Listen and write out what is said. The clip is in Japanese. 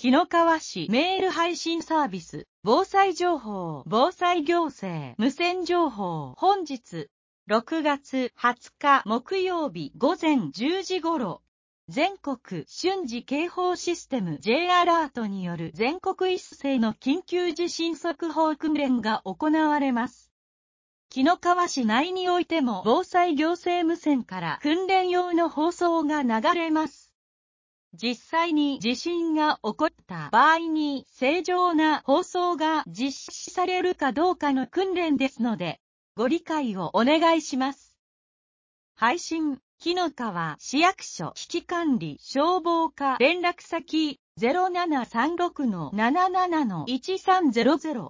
紀の川市メール配信サービス、防災情報、防災行政、無線情報、本日、6月20日木曜日午前10時頃、全国瞬時警報システム J アラートによる全国一斉の緊急地震速報訓練が行われます。紀の川市内においても防災行政無線から訓練用の放送が流れます。実際に地震が起こった場合に正常な放送が実施されるかどうかの訓練ですので、ご理解をお願いします。配信、紀の川市役所危機管理消防課連絡先 0736-77-1300